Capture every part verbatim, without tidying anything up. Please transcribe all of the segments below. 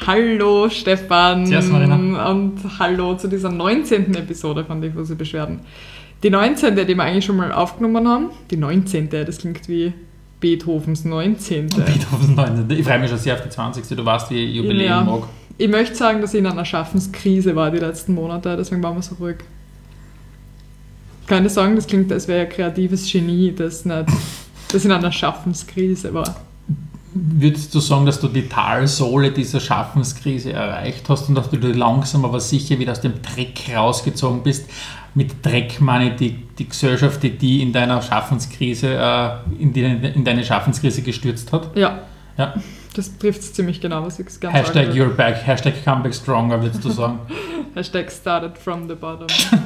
Hallo Stefan. Servus Marina. Und hallo zu dieser neunzehnten Episode von Diffuse Beschwerden. Die neunzehnte, die wir eigentlich schon mal aufgenommen haben. Die neunzehnte, das klingt wie Beethovens neunzehnte. Beethovens neunzehnte. Ich freue mich schon sehr auf die zwanzigste. Du weißt, wie ich Jubiläum ja. mag. Ich möchte sagen, dass ich in einer Schaffenskrise war die letzten Monate, deswegen waren wir so ruhig. Kann ich sagen, das klingt, als wäre ein kreatives Genie, das nicht das in einer Schaffenskrise war. Würdest du sagen, dass du die Talsohle dieser Schaffenskrise erreicht hast und dass du langsam aber sicher wieder aus dem Dreck rausgezogen bist? Mit Dreck meine ich die, die Gesellschaft, die die in deiner Schaffenskrise, äh, in, die, in deine Schaffenskrise gestürzt hat? Ja. Ja. Das trifft es ziemlich genau, was ich ganz Hashtag sagen you're back, Hashtag comeback stronger, würdest du sagen? Hashtag started from the bottom.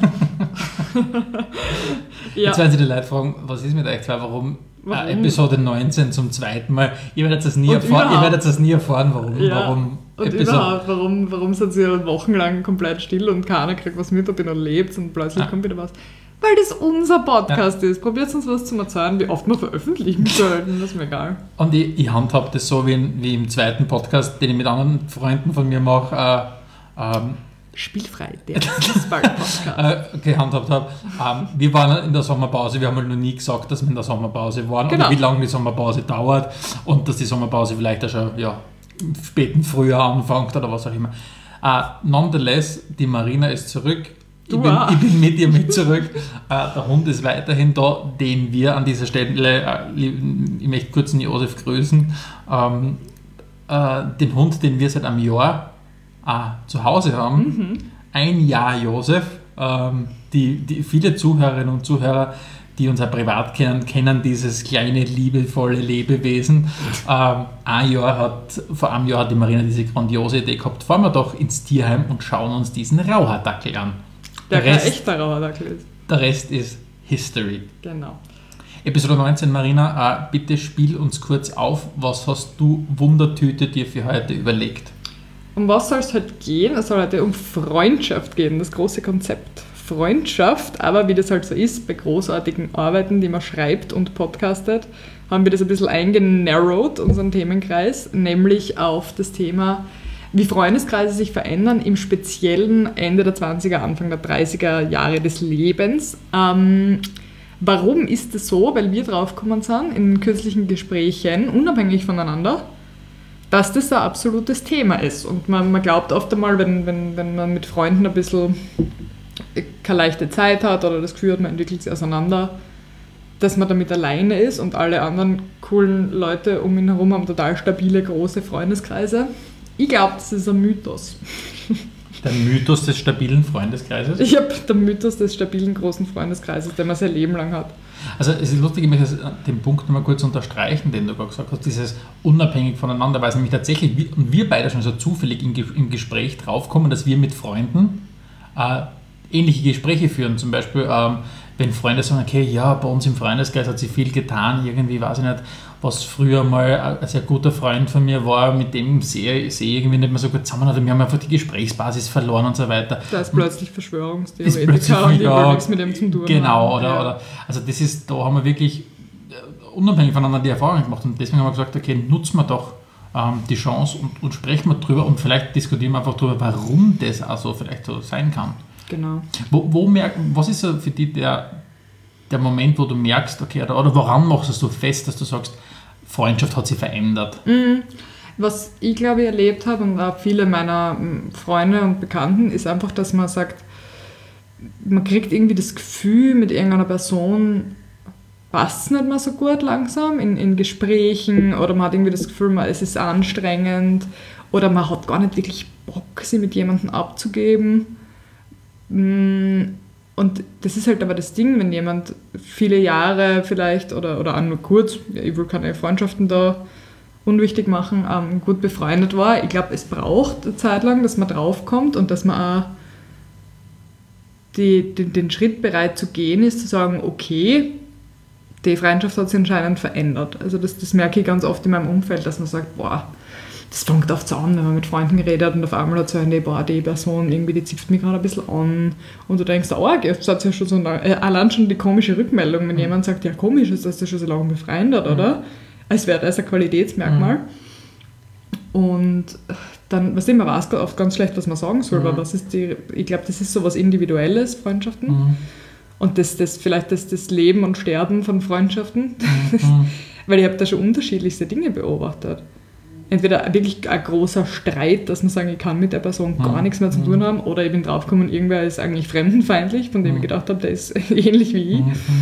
Ja. Jetzt werden sich die Leute fragen, was ist mit euch zwei, warum, warum? Äh, Episode neunzehn zum zweiten Mal? Ihr werdet es nie, erfahren, ihr werdet es nie erfahren, warum. Ja. warum und Episode überhaupt, warum, warum sind sie wochenlang komplett still und keiner kriegt was mit, ob ihr noch lebt und plötzlich ah. kommt wieder was. Weil das unser Podcast ja. ist. Probiert uns was zu erzählen, wie oft wir veröffentlichen sollten, das ist mir egal. Und ich, ich handhabe das so wie, in, wie im zweiten Podcast, den ich mit anderen Freunden von mir mache. Äh, ähm, Spielfrei, der Fußball-Podcast. äh, gehandhabt habe. Ähm, wir waren in der Sommerpause, wir haben halt noch nie gesagt, dass wir in der Sommerpause waren genau. und wie lange die Sommerpause dauert und dass die Sommerpause vielleicht auch schon ja, im späten Frühjahr anfängt oder was auch immer. Uh, nonetheless, die Marina ist zurück. Ich bin, ich bin mit ihr mit zurück. Uh, der Hund ist weiterhin da, den wir an dieser Stelle, uh, ich möchte kurz den Josef grüßen, um, uh, den Hund, den wir seit einem Jahr uh, zu Hause haben. Mhm. Ein Jahr Josef. Um, die, die viele Zuhörerinnen und Zuhörer, die uns auch privat kennen, kennen dieses kleine, liebevolle Lebewesen. Ähm, ein Jahr hat, vor einem Jahr hat die Marina diese grandiose Idee gehabt, fahren wir doch ins Tierheim und schauen uns diesen Rauhaardackel an. Der, der kein Rest, echter Rauhaardackel ist. Der Rest ist History. Genau. Episode neunzehn, Marina, äh, bitte spiel uns kurz auf, was hast du Wundertüte dir für heute überlegt? Um was soll es heute gehen? Es soll heute um Freundschaft gehen, das große Konzept. Freundschaft, aber wie das halt so ist, bei großartigen Arbeiten, die man schreibt und podcastet, haben wir das ein bisschen eingenarrowt, unseren Themenkreis, nämlich auf das Thema, wie Freundeskreise sich verändern, im speziellen Ende der zwanziger, Anfang der dreißiger Jahre des Lebens. Ähm, warum ist das so? Weil wir draufgekommen sind in kürzlichen Gesprächen, unabhängig voneinander, dass das ein absolutes Thema ist. Und man, man glaubt oft einmal, wenn, wenn, wenn man mit Freunden ein bisschen keine leichte Zeit hat oder das Gefühl hat, man entwickelt sich auseinander, dass man damit alleine ist und alle anderen coolen Leute um ihn herum haben total stabile, große Freundeskreise. Ich glaube, das ist ein Mythos. Der Mythos des stabilen Freundeskreises? Ich habe der Mythos des stabilen, großen Freundeskreises, den man sein Leben lang hat. Also es ist lustig, ich möchte den Punkt nochmal kurz unterstreichen, den du gerade gesagt hast, dieses unabhängig voneinander, weil es nämlich tatsächlich, und wir beide schon so zufällig im Gespräch draufkommen, dass wir mit Freunden äh, ähnliche Gespräche führen, zum Beispiel, ähm, wenn Freunde sagen, okay, ja, bei uns im Freundeskreis hat sich viel getan, irgendwie weiß ich nicht, was früher mal ein sehr guter Freund von mir war, mit dem sehe ich irgendwie nicht mehr so gut zusammen, oder wir haben einfach die Gesprächsbasis verloren und so weiter. Da ist plötzlich Verschwörungstheoretiker und die ja, nichts mit dem zu tun genau, haben. Oder, ja. oder, also das ist, da haben wir wirklich unabhängig voneinander die Erfahrung gemacht und deswegen haben wir gesagt, okay, nutzen wir doch ähm, die Chance und, und sprechen wir drüber und vielleicht diskutieren wir einfach drüber, warum das also vielleicht so sein kann. Genau. Wo, wo merk, was ist so für dich der, der Moment, wo du merkst, okay, oder, oder woran machst du fest, dass du sagst, Freundschaft hat sich verändert? Was ich glaube ich erlebt habe und auch viele meiner Freunde und Bekannten, ist einfach, dass man sagt, man kriegt irgendwie das Gefühl, mit irgendeiner Person passt es nicht mehr so gut langsam in, in Gesprächen oder man hat irgendwie das Gefühl, es ist anstrengend oder man hat gar nicht wirklich Bock, sie mit jemandem abzugeben. Und das ist halt aber das Ding, wenn jemand viele Jahre vielleicht oder, oder auch nur kurz, ich will keine Freundschaften da unwichtig machen, ähm, gut befreundet war. Ich glaube, es braucht eine Zeit lang, dass man draufkommt und dass man auch die, den, den Schritt bereit zu gehen ist, zu sagen, okay, die Freundschaft hat sich anscheinend verändert. Also das, das merke ich ganz oft in meinem Umfeld, dass man sagt, boah, das fängt oft so an, wenn man mit Freunden geredet und auf einmal hat so eine, boah, die Person, irgendwie, die zipft mich gerade ein bisschen an. Und du denkst, oh, das hat ja schon so lange, äh, allein schon die komische Rückmeldung, wenn mhm. jemand sagt, ja komisch, ist das ja schon so lange befreundet, mhm. oder? Als wäre das ein Qualitätsmerkmal. Mhm. Und dann, was immer weiß oft ganz schlecht, was man sagen soll, mhm. aber was ist die, ich glaube, das ist so was Individuelles, Freundschaften. Mhm. Und das, das vielleicht das, das Leben und Sterben von Freundschaften. Mhm. Weil ich habe da schon unterschiedlichste Dinge beobachtet. Entweder wirklich ein großer Streit, dass man sagen, ich kann mit der Person gar nichts mehr zu tun haben, oder ich bin draufgekommen, irgendwer ist eigentlich fremdenfeindlich, von dem ich gedacht habe, der ist ähnlich wie ich.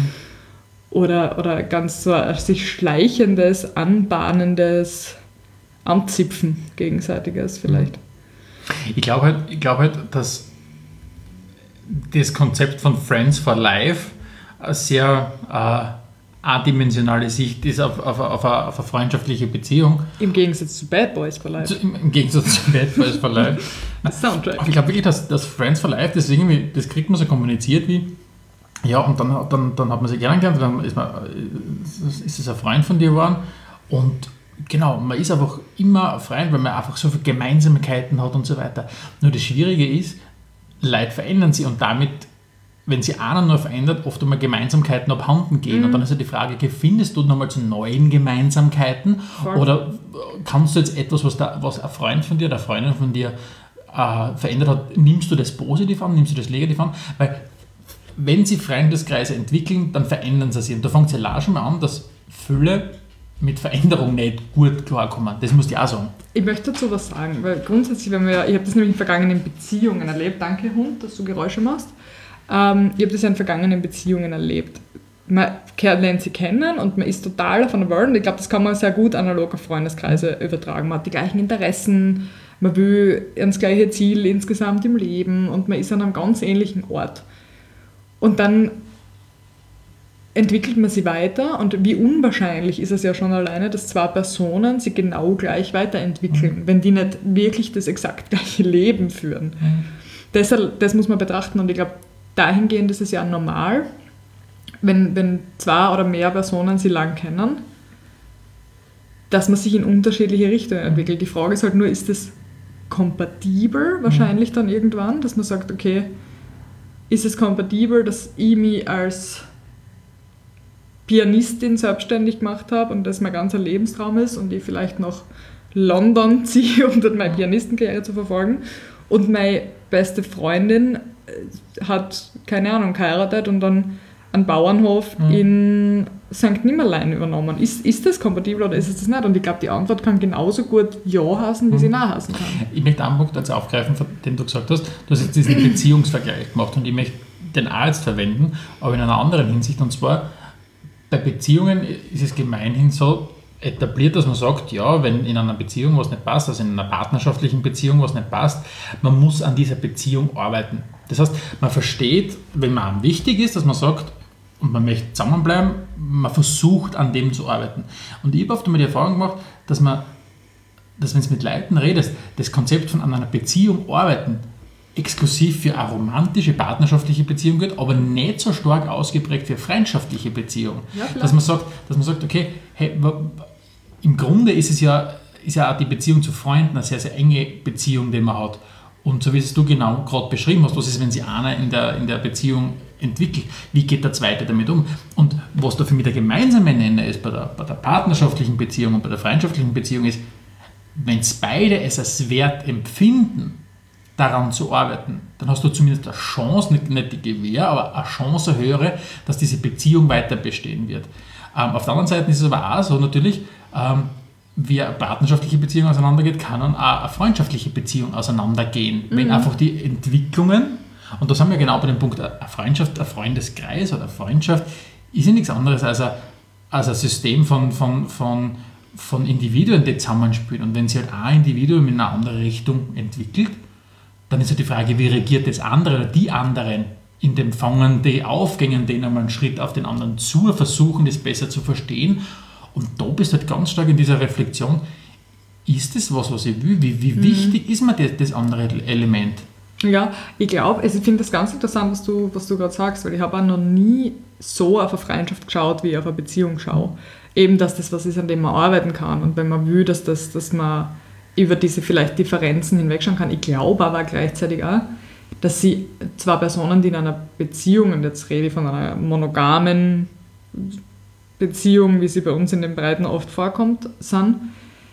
Oder, oder ganz so ein sich schleichendes, anbahnendes Anzipfen gegenseitiges vielleicht. Ich glaube halt, ich glaub halt, dass das Konzept von Friends for Life eine sehr äh, adimensionale Sicht ist auf, auf, auf, eine, auf eine freundschaftliche Beziehung. Im Gegensatz zu Bad Boys for Life. Im, im Gegensatz zu Bad Boys for Life. Soundtrack. Aber ich glaube wirklich, dass, dass Friends for Life, das, irgendwie, das kriegt man so kommuniziert wie, ja, und dann, dann, dann hat man sich kennengelernt, dann ist, man, ist es ein Freund von dir geworden und genau, man ist einfach immer ein Freund, weil man einfach so viele Gemeinsamkeiten hat und so weiter. Nur das Schwierige ist, Leute verändern sich und damit, wenn sie einer nur verändert, oft einmal Gemeinsamkeiten abhanden gehen. Mhm. Und dann ist ja die Frage, okay, findest du nochmal zu neuen Gemeinsamkeiten? Voll. Oder kannst du jetzt etwas, was, da, was ein Freund von dir oder eine Freundin von dir äh, verändert hat, nimmst du das positiv an, nimmst du das negativ an? Weil wenn sie Freundeskreise entwickeln, dann verändern sie sich. Und da fängt es ja schon mal an, dass viele mit Veränderung nicht gut klarkommen. Das musst du auch sagen. Ich möchte dazu was sagen, weil grundsätzlich, wenn wir, ich habe das nämlich in vergangenen Beziehungen erlebt, danke Hund, dass du Geräusche machst, ähm, ich habe das ja in vergangenen Beziehungen erlebt. Man lernt sie kennen und man ist total von der Welt und ich glaube, das kann man sehr gut analog auf Freundeskreise übertragen. Man hat die gleichen Interessen, man will das gleiche Ziel insgesamt im Leben und man ist an einem ganz ähnlichen Ort. Und dann entwickelt man sie weiter und wie unwahrscheinlich ist es ja schon alleine, dass zwei Personen sich genau gleich weiterentwickeln, mhm. wenn die nicht wirklich das exakt gleiche Leben führen. Mhm. Das, das muss man betrachten und ich glaube, dahingehend ist es ja normal, wenn, wenn zwei oder mehr Personen sie lang kennen, dass man sich in unterschiedliche Richtungen entwickelt. Die Frage ist halt nur, ist das kompatibel wahrscheinlich mhm. dann irgendwann, dass man sagt, okay, ist es kompatibel, dass ich mich als Pianistin selbstständig gemacht habe und das mein ganzer Lebenstraum ist und ich vielleicht nach London ziehe, um dort meine Pianistenkarriere zu verfolgen und meine beste Freundin hat, keine Ahnung, geheiratet und dann einen Bauernhof mhm. in Sankt Nimmerlein übernommen. Ist, ist das kompatibel oder ist es das nicht? Und ich glaube, die Antwort kann genauso gut Ja heißen, wie mhm. sie Nein heißen kann. Ich möchte einen Punkt jetzt aufgreifen, den du gesagt hast. Du hast jetzt diesen Beziehungsvergleich gemacht und ich möchte den auch jetzt verwenden, aber in einer anderen Hinsicht. Und zwar, bei Beziehungen ist es gemeinhin so etabliert, dass man sagt, ja, wenn in einer Beziehung was nicht passt, also in einer partnerschaftlichen Beziehung was nicht passt, man muss an dieser Beziehung arbeiten. Das heißt, man versteht, wenn man einem wichtig ist, dass man sagt, und man möchte zusammenbleiben, man versucht an dem zu arbeiten. Und ich habe oft einmal die Erfahrung gemacht, dass man, dass wenn du mit Leuten redest, das Konzept von an einer Beziehung arbeiten exklusiv für eine romantische, partnerschaftliche Beziehung geht, aber nicht so stark ausgeprägt für freundschaftliche Beziehungen. Ja, dass man sagt, dass man sagt, okay, hey, im Grunde ist es ja, ist ja auch die Beziehung zu Freunden eine sehr, sehr enge Beziehung, die man hat. Und so wie es du genau gerade beschrieben hast, was ist, wenn sich einer in der, in der Beziehung entwickelt, wie geht der Zweite damit um? Und was da für mich der gemeinsame Nenner ist bei der, bei der partnerschaftlichen Beziehung und bei der freundschaftlichen Beziehung ist, wenn es beide es als wert empfinden, daran zu arbeiten, dann hast du zumindest eine Chance, nicht, nicht die Gewähr, aber eine Chance höhere, dass diese Beziehung weiter bestehen wird. Ähm, auf der anderen Seite ist es aber auch so natürlich, ähm, wie eine partnerschaftliche Beziehung auseinandergeht, kann dann auch eine freundschaftliche Beziehung auseinandergehen. Mhm. Wenn einfach die Entwicklungen, und da sind wir genau bei dem Punkt, eine Freundschaft, ein Freundeskreis oder eine Freundschaft ist ja nichts anderes als ein, als ein System von, von, von, von Individuen, die zusammenspielen. Und wenn sich halt ein Individuum in eine andere Richtung entwickelt, dann ist ja die Frage, wie reagiert das andere oder die anderen in dem Fangen, die aufgängen, denen einmal einen Schritt auf den anderen zu, versuchen, das besser zu verstehen. Und da bist du halt ganz stark in dieser Reflexion, ist das was, was ich will? Wie, wie mhm. wichtig ist mir das, das andere Element? Ja, ich glaube, also ich finde das ganz interessant, was du, was du gerade sagst, weil ich habe auch noch nie so auf eine Freundschaft geschaut, wie ich auf eine Beziehung schaue. Eben, dass das was ist, an dem man arbeiten kann und wenn man will, dass, das, dass man über diese vielleicht Differenzen hinwegschauen kann. Ich glaube aber gleichzeitig auch, dass sie zwei Personen, die in einer Beziehung, und jetzt rede ich von einer monogamen Beziehung, wie sie bei uns in den Breiten oft vorkommt, sind,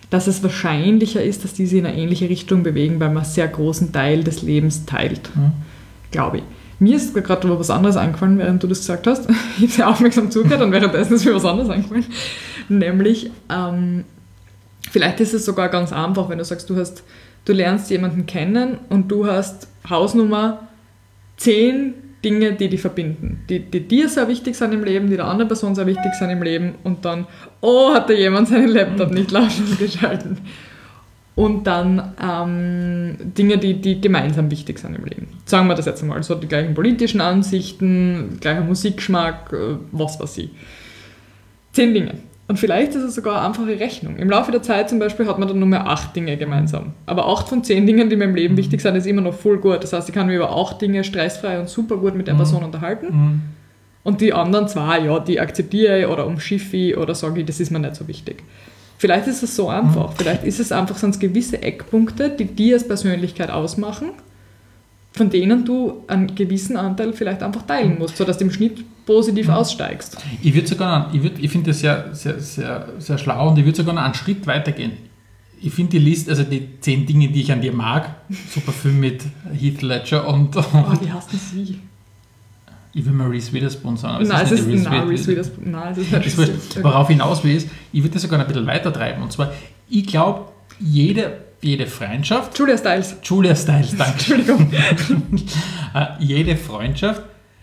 dass es wahrscheinlicher ist, dass die sich in eine ähnliche Richtung bewegen, weil man einen sehr großen Teil des Lebens teilt, mhm. glaube ich. Mir ist gerade was anderes eingefallen, während du das gesagt hast. Ich habe sehr aufmerksam zugehört und währenddessen ist mir was anderes eingefallen. Nämlich, ähm, vielleicht ist es sogar ganz einfach, wenn du sagst, du, hast, du lernst jemanden kennen und du hast Hausnummer zehn Dinge, die dich verbinden, die, die dir sehr wichtig sind im Leben, die der anderen Person sehr wichtig sind im Leben und dann, oh, hat da jemand seinen Laptop nicht laufen geschalten. Und dann ähm, Dinge, die, die gemeinsam wichtig sind im Leben. Sagen wir das jetzt einmal, so die gleichen politischen Ansichten, gleicher Musikgeschmack, was weiß ich. Zehn Dinge. Und vielleicht ist es sogar eine einfache Rechnung. Im Laufe der Zeit zum Beispiel hat man dann nur mehr acht Dinge gemeinsam. Aber acht von zehn Dingen, die mir im Leben wichtig sind, ist immer noch voll gut. Das heißt, ich kann mich über acht Dinge stressfrei und super gut mit der Person unterhalten. Mhm. Und die anderen zwei, ja, die akzeptiere ich oder umschiffe ich oder sage ich, das ist mir nicht so wichtig. Vielleicht ist es so einfach. Mhm. Vielleicht ist es einfach, sind es gewisse Eckpunkte, die dir als Persönlichkeit ausmachen, von denen du einen gewissen Anteil vielleicht einfach teilen musst, sodass du im Schnitt positiv mhm. aussteigst. Ich würde sogar, ich, würd, ich finde das sehr, sehr, sehr, sehr schlau und ich würde sogar noch einen Schritt weitergehen. Ich finde die Liste, also die zehn Dinge, die ich an dir mag, super Film mit Heath Ledger und... und oh, wie heißt denn sie? Ich will mal Reese Witherspoon sagen. Nein, es ist nicht Reese Witherspoon. Nein, es ist nicht Reese Witherspoon. Worauf ich hinaus will, ist, ich würde das sogar ein bisschen weiter treiben. Und zwar, ich glaube, jede, jede Freundschaft... Julia Stiles. Julia Stiles, danke. Entschuldigung. Jede Freundschaft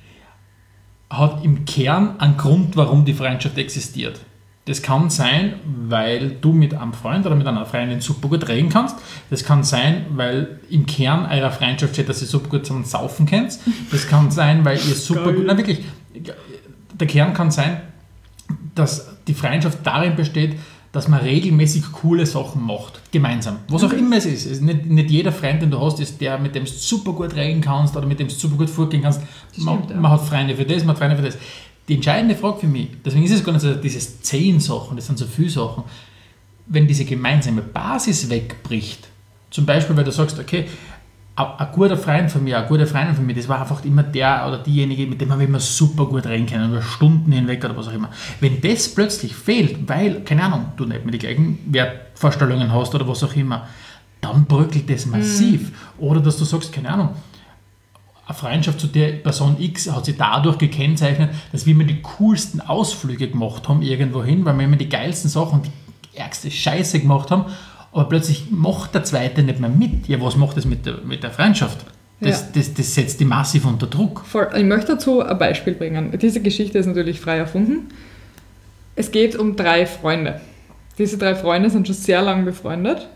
hat im Kern einen Grund, warum die Freundschaft existiert. Das kann sein, weil du mit einem Freund oder mit einer Freundin super gut reden kannst. Das kann sein, weil im Kern eurer Freundschaft steht, dass ihr super gut zum Saufen kennt. Das kann sein, weil ihr super gut... Nein, wirklich. Der Kern kann sein, dass die Freundschaft darin besteht, dass man regelmäßig coole Sachen macht. Gemeinsam. Was auch immer es ist. Nicht, nicht jeder Freund, den du hast, ist der, mit dem du super gut reden kannst oder mit dem du super gut fortgehen kannst. Man, stimmt, ja. man hat Freunde für das, man hat Freunde für das. Die entscheidende Frage für mich, deswegen ist es gar nicht so dieses zehn Sachen, das sind so viele Sachen, wenn diese gemeinsame Basis wegbricht, zum Beispiel, weil du sagst, okay, ein, ein guter Freund von mir, eine gute Freundin von mir, das war einfach immer der oder diejenige, mit dem habe ich immer super gut reden können, über Stunden hinweg oder was auch immer. Wenn das plötzlich fehlt, weil, keine Ahnung, du nicht mehr die gleichen Wertvorstellungen hast oder was auch immer, dann bröckelt das massiv. Mhm. Oder dass du sagst, keine Ahnung, eine Freundschaft zu der Person X hat sich dadurch gekennzeichnet, dass wir immer die coolsten Ausflüge gemacht haben irgendwo hin, weil wir immer die geilsten Sachen und die ärgste Scheiße gemacht haben, aber plötzlich macht der Zweite nicht mehr mit. Ja, was macht das mit der, mit der Freundschaft? Das, ja. das, das setzt die massiv unter Druck. Voll. Ich möchte dazu ein Beispiel bringen. Diese Geschichte ist natürlich frei erfunden. Es geht um drei Freunde. Diese drei Freunde sind schon sehr lange befreundet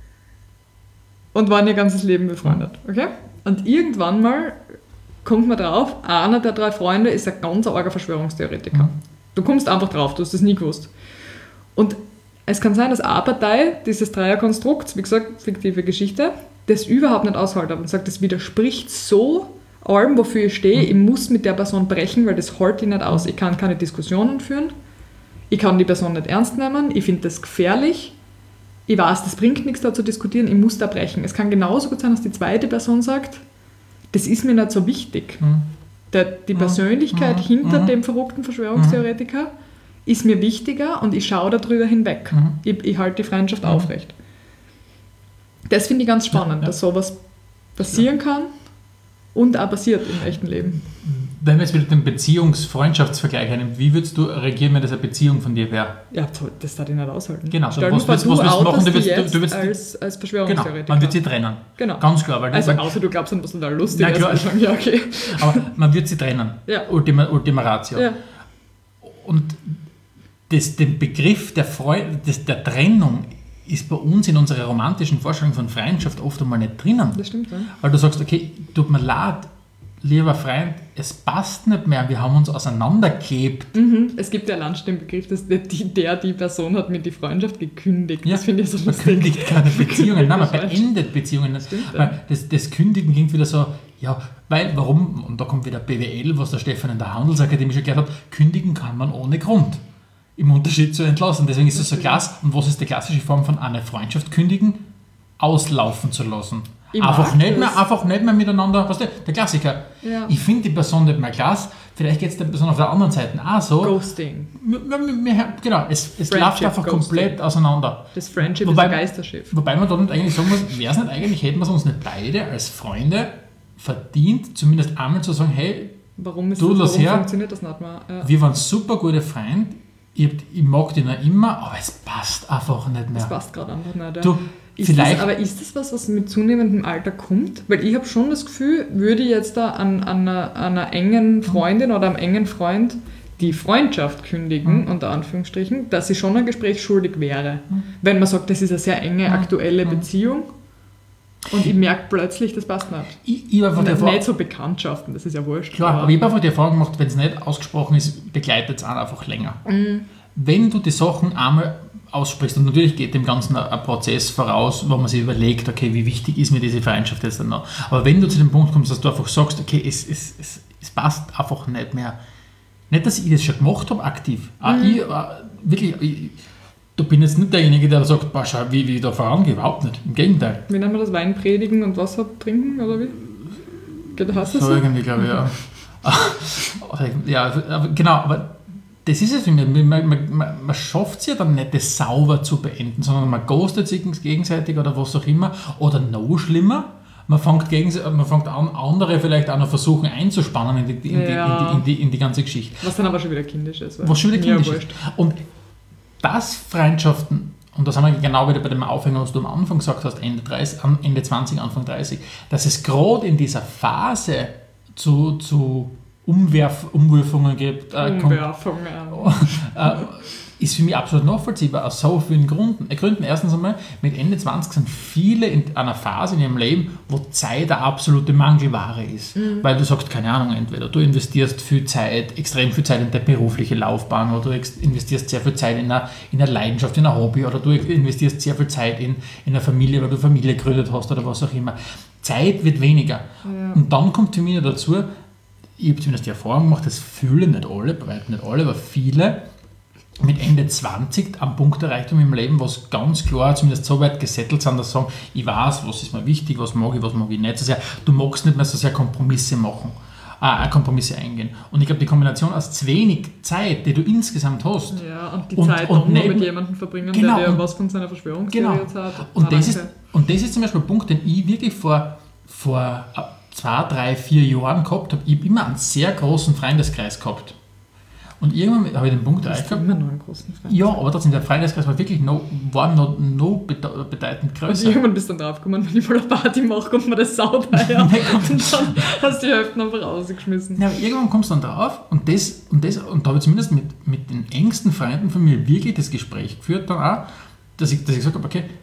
und waren ihr ganzes Leben befreundet. Okay? Und irgendwann mal kommt man drauf, einer der drei Freunde ist ein ganz arger Verschwörungstheoretiker. Mhm. Du kommst einfach drauf, du hast das nie gewusst. Und es kann sein, dass eine Partei dieses Dreierkonstrukts, wie gesagt, fiktive Geschichte, das überhaupt nicht aushalten und sagt, das widerspricht so allem, wofür ich stehe, mhm. ich muss mit der Person brechen, weil das hält ich nicht aus. Ich kann keine Diskussionen führen, ich kann die Person nicht ernst nehmen, ich finde das gefährlich, ich weiß, das bringt nichts da zu diskutieren, ich muss da brechen. Es kann genauso gut sein, dass die zweite Person sagt, das ist mir nicht so wichtig. Mhm. Der, die Persönlichkeit mhm. hinter mhm. dem verrückten Verschwörungstheoretiker mhm. ist mir wichtiger und ich schaue darüber hinweg. Mhm. Ich, ich halte die Freundschaft mhm. aufrecht. Das finde ich ganz spannend, ja, ja. dass sowas passieren ja. kann und auch passiert im echten Leben. Wenn wir jetzt wieder den Beziehungs-Freundschaftsvergleich nehmen, wie würdest du reagieren, wenn das eine Beziehung von dir wäre? Ja, das darf ich nicht aushalten. Genau, Stell was, was, was willst du machen? Du willst, du willst, als, als Verschwörungstheoretiker. Genau, man wird sie trennen. Genau. Ganz klar. Weil also außer du glaubst an was total lustig ist. Klar. Sagen, ja, okay. Aber man wird sie trennen. Ja. Ultima, Ultima Ratio. Ja. Und das, den Begriff der, Freu- des, der Trennung ist bei uns in unserer romantischen Vorstellung von Freundschaft oft einmal nicht drinnen. Das stimmt, ja. Weil du sagst, okay, tut mir leid, lieber Freund, es passt nicht mehr, wir haben uns auseinandergeklebt. Mhm. Es gibt ja allein den Begriff, dass der die, der, die Person hat mit die Freundschaft gekündigt. Ja, das finde ich so lustig. Man kündigt keine Beziehungen, nein, man beendet Beziehungen. Das, stimmt, ja. das, das Kündigen klingt wieder so, ja, weil, warum, und da kommt wieder B W L, was der Stefan in der Handelsakademie schon gelernt hat, kündigen kann man ohne Grund. Im Unterschied zu entlassen. Deswegen ist es so klasse. Und was ist die klassische Form von einer Freundschaft kündigen? Auslaufen zu lassen. Einfach nicht, mehr, einfach nicht mehr miteinander, was der, der Klassiker. Ja. Ich finde die Person nicht mehr klasse, vielleicht geht es der Person auf der anderen Seite auch so. Ghosting. Genau, es, es läuft einfach Ghosting. Komplett auseinander. Das Friendship wobei, ist ein Geisterschiff. Wobei man da nicht eigentlich sagen muss, wäre es nicht eigentlich, hätten wir es uns nicht beide als Freunde verdient, zumindest einmal zu sagen, hey, warum, ist du, das, warum her, funktioniert das nicht mehr? Ja. Wir waren super gute Freunde, ich, ich mag dich noch immer, aber es passt einfach nicht mehr. Es passt gerade einfach nicht. Ja. Du, Ist Vielleicht. Das, aber ist das was, was mit zunehmendem Alter kommt? Weil ich habe schon das Gefühl, würde ich jetzt da an, an, einer, an einer engen Freundin oder einem engen Freund die Freundschaft kündigen, mhm. unter Anführungsstrichen, dass ich schon ein Gespräch schuldig wäre. Mhm. Wenn man sagt, das ist eine sehr enge, mhm. aktuelle Beziehung und ich merke plötzlich, das passt nicht. Ich, ich nicht, Erfahrung, nicht so Bekanntschaften, das ist ja wurscht. Klar, aber ich habe einfach die Erfahrung gemacht, wenn es nicht ausgesprochen ist, begleitet es einfach länger. Mhm. Wenn du die Sachen einmal aussprichst. Und natürlich geht dem Ganzen ein, ein Prozess voraus, wo man sich überlegt, okay, wie wichtig ist mir diese Freundschaft jetzt dann noch. Aber wenn du zu dem Punkt kommst, dass du einfach sagst, okay, es, es, es, es passt einfach nicht mehr. Nicht, dass ich das schon gemacht habe, aktiv. Mhm. Ich, wirklich, ich, du bin jetzt nicht derjenige, der sagt, boah, schau, wie, wie ich da vorangehe. Überhaupt nicht. Im Gegenteil. Wie nennt man das? Wein predigen und Wasser trinken, oder wie? Geht das so? So irgendwie, glaube ich, ja. Ja, genau, aber das ist es für mich. Man, man, man, man schafft es ja dann nicht, das sauber zu beenden, sondern man ghostet sich gegenseitig oder was auch immer. Oder noch schlimmer, man fängt, gegen, man fängt an, andere vielleicht auch noch versuchen einzuspannen in die, in, ja. die, in, die, in, die, in die ganze Geschichte. Was dann aber schon wieder kindisch ist. Was schon wieder kindisch ist. Und das Freundschaften, und das haben wir genau wieder bei dem Aufhänger, was du am Anfang gesagt hast, Ende, dreißig, Ende zwanzig, Anfang dreißig, dass es gerade in dieser Phase zu... zu Umwerf, Umwürfungen gibt. Äh, Umwerfungen. Äh, ist für mich absolut nachvollziehbar, aus so vielen Gründen. Äh, Gründen. Erstens einmal, mit Ende zwanzig sind viele in einer Phase in ihrem Leben, wo Zeit eine absolute Mangelware ist. Mhm. Weil du sagst, keine Ahnung, entweder du investierst viel Zeit, extrem viel Zeit in deine berufliche Laufbahn oder du investierst sehr viel Zeit in eine, in eine Leidenschaft, in ein Hobby oder du investierst sehr viel Zeit in, in eine Familie, weil du Familie gegründet hast oder was auch immer. Zeit wird weniger. Ja. Und dann kommt für mich dazu, ich habe zumindest die Erfahrung gemacht, dass viele, nicht alle, bei weitem nicht alle, aber viele mit Ende zwanzig am Punkt erreicht haben im Leben, was ganz klar zumindest so weit gesettelt sind, dass sie sagen, ich weiß, was ist mir wichtig, was mag ich, was mag ich nicht so sehr. Du magst nicht mehr so sehr Kompromisse machen, äh, Kompromisse eingehen. Und ich glaube, die Kombination aus zu wenig Zeit, die du insgesamt hast. Ja, und die und, Zeit und dann noch mit jemandem verbringen, genau, der dir was von seiner Verschwörungstheorie genau. jetzt hat. Und, das ist, und das ist zum Beispiel ein Punkt, den ich wirklich vor, vor zwei, drei, vier Jahren gehabt habe. Ich habe immer einen sehr großen Freundeskreis gehabt. Und irgendwann habe ich den Punkt erreicht gehabt. Immer noch einen großen Freundeskreis. Ja, aber trotzdem, der Freundeskreis war wirklich noch, war noch, noch bedeutend größer. Und irgendwann bist du dann draufgekommen, wenn ich mal eine Party mache, kommt mir das sauteuer. Und dann hast du die Hälfte einfach rausgeschmissen. Ja, irgendwann kommst du dann drauf und das, und das, und da habe ich zumindest mit, mit den engsten Freunden von mir wirklich das Gespräch geführt dann auch, dass ich, dass ich gesagt habe, okay,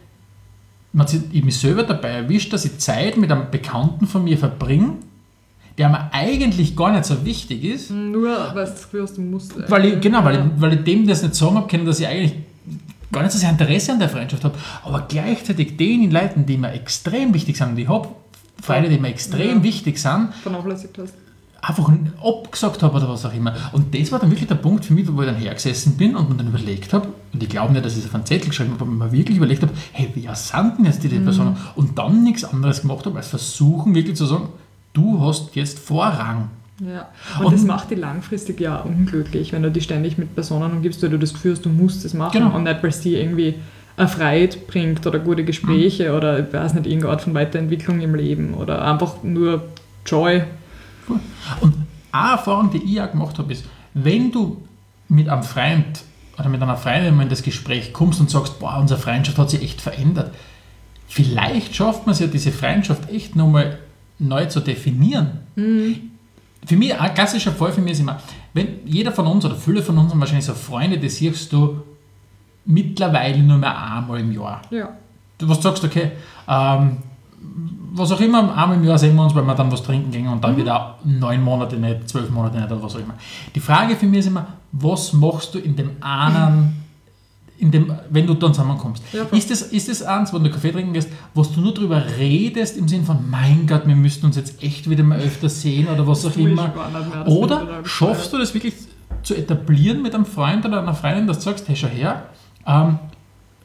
man hat sich, ich mich selber dabei erwischt, dass ich Zeit mit einem Bekannten von mir verbringe, der mir eigentlich gar nicht so wichtig ist. Nur, weil du das Gefühl hast, du musst. Weil ich, genau, weil, ja. ich, weil ich dem das nicht sagen habe können, dass ich eigentlich gar nicht so sehr Interesse an der Freundschaft habe, aber gleichzeitig den Leuten, die mir extrem wichtig sind, und ich habe Freunde, die mir extrem ja. wichtig sind, vernachlässigt hast. Einfach abgesagt habe oder was auch immer. Und das war dann wirklich der Punkt für mich, wo ich dann hergesessen bin und mir dann überlegt habe, und ich glaube nicht, dass ich es auf einen Zettel geschrieben habe, aber mir wirklich überlegt habe, hey, wer sind denn jetzt die, die mhm. Personen? Und dann nichts anderes gemacht habe, als versuchen wirklich zu sagen, du hast jetzt Vorrang. Ja, und, und das macht dich langfristig ja unglücklich, wenn du dich ständig mit Personen umgibst, weil du das Gefühl hast, du musst es machen genau. und nicht, weil es dir irgendwie eine Freiheit bringt oder gute Gespräche mhm. oder ich weiß nicht, irgendeine Art von Weiterentwicklung im Leben oder einfach nur Joy. Und eine Erfahrung, die ich auch gemacht habe, ist, wenn du mit einem Freund oder mit einer Freundin mal in das Gespräch kommst und sagst, boah, unsere Freundschaft hat sich echt verändert, vielleicht schafft man es ja, diese Freundschaft echt nochmal neu zu definieren. Mhm. Für mich, ein klassischer Fall für mich ist immer, wenn jeder von uns oder viele von uns haben wahrscheinlich so Freunde, die siehst du mittlerweile nur mehr einmal im Jahr. Ja. Du was sagst, okay, ähm, was auch immer, einmal im Jahr sehen wir uns, weil wir dann was trinken gehen und dann mhm. wieder neun Monate nicht, zwölf Monate nicht oder was auch immer. Die Frage für mich ist immer, was machst du in dem einen, in dem, wenn du dann zusammenkommst? Ja, ist, das, ist das eins, wenn du Kaffee trinken gehst, was du nur darüber redest, im Sinn von, mein Gott, wir müssten uns jetzt echt wieder mal öfter sehen oder was auch immer? Oder schaffst du das wirklich zu etablieren mit einem Freund oder einer Freundin, dass du sagst, hey, schau her, ähm,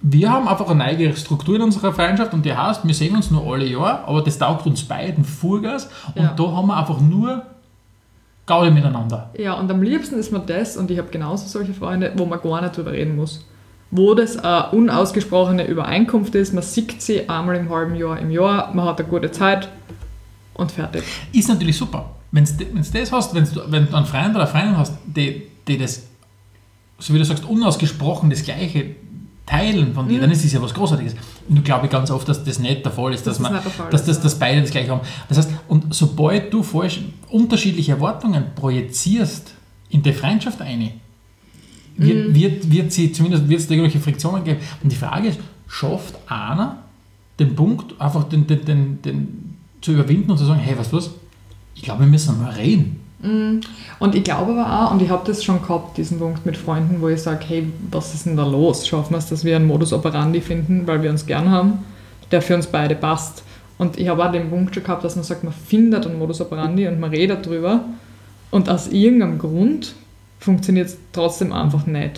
wir haben einfach eine eigene Struktur in unserer Freundschaft und die heißt, wir sehen uns nur alle Jahre, aber das taugt uns beiden Vollgas und Ja. da haben wir einfach nur Gaudi miteinander. Ja, und am liebsten ist mir das, und ich habe genauso solche Freunde, wo man gar nicht drüber reden muss. Wo das eine unausgesprochene Übereinkunft ist, man sieht sie einmal im halben Jahr im Jahr, man hat eine gute Zeit und fertig. Ist natürlich super. Wenn du das hast, wenn's du, wenn du einen Freund oder eine Freundin hast, die, die das, so wie du sagst, unausgesprochen das Gleiche teilen von dir, Mhm. dann ist das ja was Großartiges. Und ich glaube ganz oft, dass das nicht der Fall ist, dass, Das ist man, nicht der Fall, dass, das, ja. dass beide das Gleiche haben. Das heißt, und sobald du falsch unterschiedliche Erwartungen projizierst in die Freundschaft eine, wird, Mhm. wird, wird sie, zumindest wird es da irgendwelche Friktionen geben. Und die Frage ist, schafft einer den Punkt, einfach den, den, den, den zu überwinden und zu sagen, hey, weißt du was, ich glaube, wir müssen mal reden. Und ich glaube aber auch, und ich habe das schon gehabt, diesen Punkt mit Freunden, wo ich sage, hey, was ist denn da los? Schaffen wir es, dass wir einen Modus operandi finden, weil wir uns gern haben, der für uns beide passt. Und ich habe auch den Punkt schon gehabt, dass man sagt, man findet einen Modus operandi und man redet drüber und aus irgendeinem Grund funktioniert es trotzdem einfach nicht.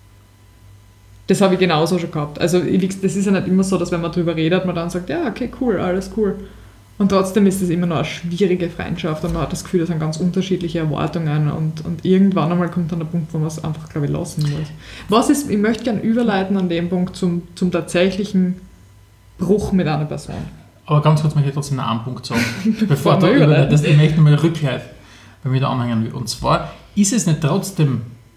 Das habe ich genauso schon gehabt. Also ich- das ist ja nicht immer so, dass wenn man drüber redet, man dann sagt, ja, okay, cool, alles cool. Und trotzdem ist es immer noch eine schwierige Freundschaft und man hat das Gefühl, das sind ganz unterschiedliche Erwartungen und, und irgendwann einmal kommt dann der Punkt, wo man es einfach, glaube ich, lassen muss. Was ist, ich möchte gerne überleiten an dem Punkt zum, zum tatsächlichen Bruch mit einer Person. Aber ganz kurz möchte ich trotzdem noch einen Punkt sagen, bevor Bevor du wir über überleiten. das, ich möchte mal Rückhalt bei mir da anhängen will. Und zwar ist es nicht trotzdem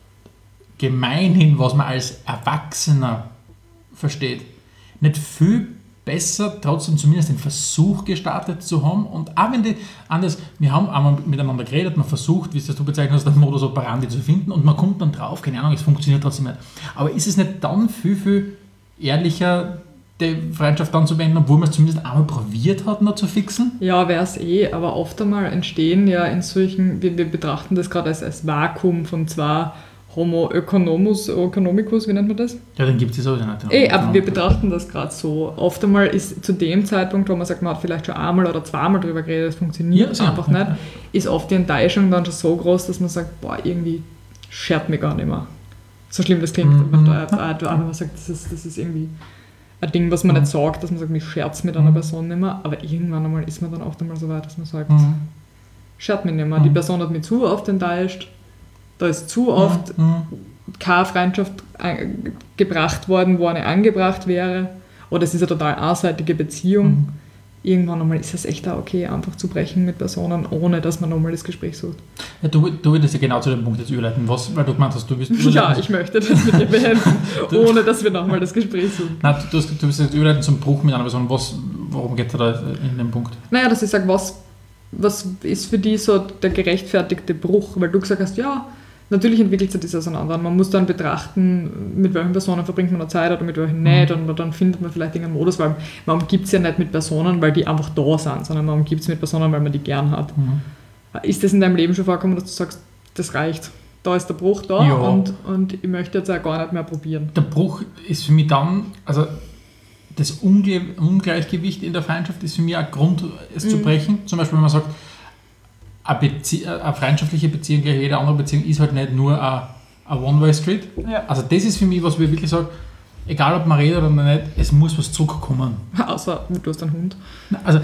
gemeinhin, was man als Erwachsener versteht, nicht viel besser, trotzdem zumindest den Versuch gestartet zu haben. Und auch wenn die anders, wir haben einmal miteinander geredet, man versucht, wie es das du bezeichnet hast, den Modus operandi zu finden und man kommt dann drauf, keine Ahnung, es funktioniert trotzdem nicht. Aber ist es nicht dann viel, viel ehrlicher, die Freundschaft dann zu beenden, obwohl man es zumindest einmal probiert hat, noch zu fixen? Ja, wäre es eh, aber oft einmal entstehen ja in solchen, wir, wir betrachten das gerade als, als Vakuum von zwei Homo economus, economicus, wie nennt man das? Ja, dann gibt es sowieso nicht. Eh, aber wir betrachten das gerade so. Oft einmal ist zu dem Zeitpunkt, wo man sagt, man hat vielleicht schon einmal oder zweimal drüber geredet, das funktioniert Ja, einfach ja, nicht, ja. ist oft die Enttäuschung dann schon so groß, dass man sagt, boah, irgendwie schert mich gar nicht mehr. So schlimm das klingt, Mhm. wenn da wenn man sagt, das ist, das ist irgendwie ein Ding, was man Mhm. nicht sagt, dass man sagt, mich scherzt mit einer Mhm. Person nicht mehr, aber irgendwann einmal ist man dann oft einmal so weit, dass man sagt, Mhm. schert mich nicht mehr. Die Mhm. Person hat mich zu oft enttäuscht, da ist zu oft Mhm. keine Freundschaft äh, gebracht worden, wo eine angebracht wäre. Oder es ist eine total einseitige Beziehung. Mhm. Irgendwann einmal ist es echt auch okay, einfach zu brechen mit Personen, ohne dass man nochmal das Gespräch sucht. Ja, du, du würdest ja genau zu dem Punkt jetzt überleiten, was, weil du gemeint hast, du bist Ja, ich möchte das mit dir beenden, ohne dass wir nochmal das Gespräch suchen. Nein, du, du, du bist jetzt überleiten zum Bruch mit einer Person. Was, worum geht es da in dem Punkt? Naja, dass ich sage, was, was ist für die so der gerechtfertigte Bruch? Weil du gesagt hast, ja, natürlich entwickelt sich das auseinander. Man muss dann betrachten, mit welchen Personen verbringt man eine Zeit oder mit welchen nicht. Und dann findet man vielleicht irgendeinen Modus, weil man umgibt es ja nicht mit Personen, weil die einfach da sind, sondern man umgibt es mit Personen, weil man die gern hat. Mhm. Ist das in deinem Leben schon vorgekommen, dass du sagst, das reicht? Da ist der Bruch da Ja. und, und ich möchte jetzt auch gar nicht mehr probieren. Der Bruch ist für mich dann, also das Unge Ungleichgewicht in der Freundschaft ist für mich ein Grund, es zu Mhm. brechen. Zum Beispiel, wenn man sagt, eine, Bezie eine freundschaftliche Beziehung, gleich jede andere Beziehung, ist halt nicht nur eine, eine One-Way-Street. Ja. Also das ist für mich, was wir wirklich sagen, egal ob man redet oder nicht, es muss was zurückkommen. Außer du hast einen Hund. Also,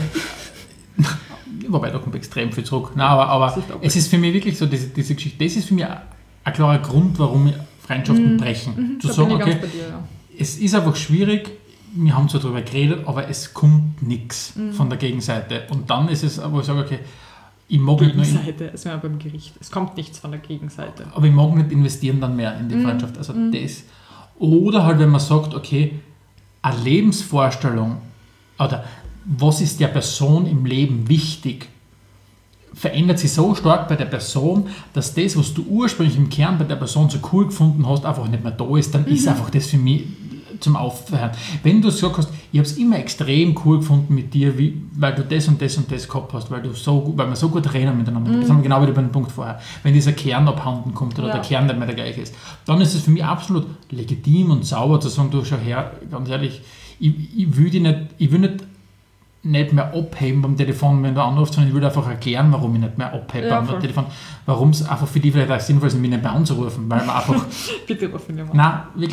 wobei, da kommt extrem viel zurück. Nein, aber, aber Das ist auch es ist für mich wirklich so, diese, diese Geschichte, das ist für mich ein, ein klarer Grund, warum Freundschaften brechen. Zu Da sagen, bin ich okay, ganz bei dir, ja. es ist einfach schwierig, wir haben zwar darüber geredet, aber es kommt nichts von der Gegenseite. Und dann ist es, wo ich sage, okay, ich mag nicht nur in, Gegenseite, es wäre beim Gericht. Es kommt nichts von der Gegenseite. aber ich mag nicht investieren dann mehr in die Freundschaft. Also das. Oder halt, wenn man sagt, okay, eine Lebensvorstellung oder was ist der Person im Leben wichtig, verändert sich so stark bei der Person, dass das, was du ursprünglich im Kern bei der Person so cool gefunden hast, einfach nicht mehr da ist, dann ist einfach das für mich zum Aufhören. Wenn du gesagt hast, ich habe es immer extrem cool gefunden mit dir, wie, weil du das und das und das gehabt hast, weil, du so, gut- weil wir so gut reden miteinander, das haben wir genau wieder bei dem Punkt vorher, wenn dieser Kern abhanden kommt oder Ja. der Kern nicht mehr der gleiche ist, dann ist es für mich absolut legitim und sauber zu sagen, du schau her, ganz ehrlich, ich, ich will dich nicht, ich will nicht nicht mehr abheben beim Telefon, wenn du anrufst, sondern ich würde einfach erklären, warum ich nicht mehr abhebe Ja, beim voll. Telefon, warum es einfach für die vielleicht auch sinnvoll ist, mich nicht mehr anzurufen, weil man einfach, Bitte ruf ihn mal. nein, wirklich,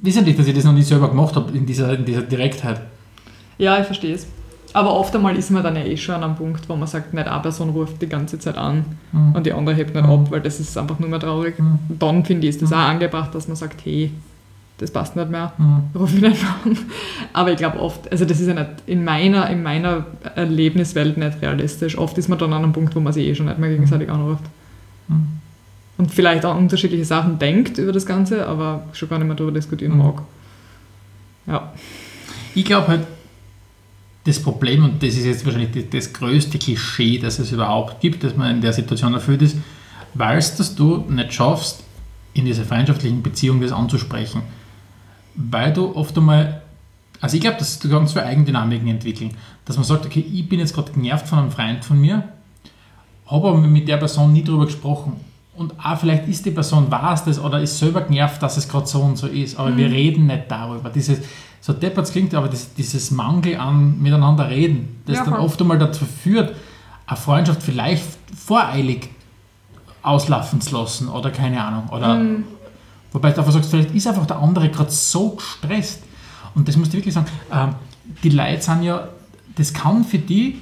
wesentlich, dass ich das noch nicht selber gemacht habe in dieser, in dieser Direktheit. Ja, ich verstehe es. Aber oft einmal ist man dann ja eh schon an einem Punkt, wo man sagt, nicht eine Person ruft die ganze Zeit an mhm. und die andere hebt nicht mhm. ab, weil das ist einfach nur mehr traurig. Mhm. Dann finde ich, ist das mhm. auch angebracht, dass man sagt, hey, das passt nicht mehr, mhm. ruf mich nicht mehr an. Aber ich glaube oft, also das ist ja nicht in meiner, in meiner Erlebniswelt nicht realistisch. Oft ist man dann an einem Punkt, wo man sich eh schon nicht mehr gegenseitig anruft. Mhm. Und vielleicht auch unterschiedliche Sachen denkt über das Ganze, aber schon gar nicht mehr darüber diskutieren mag. Ja. Ich glaube halt, das Problem, und das ist jetzt wahrscheinlich das größte Klischee, das es überhaupt gibt, dass man in der Situation erfüllt ist, weil es, dass du nicht schaffst, in dieser freundschaftlichen Beziehung das anzusprechen. Weil du oft einmal, also ich glaube, dass du ganz viele Eigendynamiken entwickeln, dass man sagt, okay, ich bin jetzt gerade genervt von einem Freund von mir, habe aber mit der Person nie drüber gesprochen. Und auch vielleicht ist die Person, weiß das oder ist selber genervt, dass es gerade so und so ist, aber mhm. wir reden nicht darüber. Dieses, so deppert klingt, aber das, dieses Mangel an miteinander reden, das ja, dann oft einmal dazu führt, eine Freundschaft vielleicht voreilig auslaufen zu lassen oder keine Ahnung. Oder, mhm. Wobei du einfach sagst, vielleicht ist einfach der andere gerade so gestresst. Und das musst du wirklich sagen, äh, die Leute sind ja, das kann für die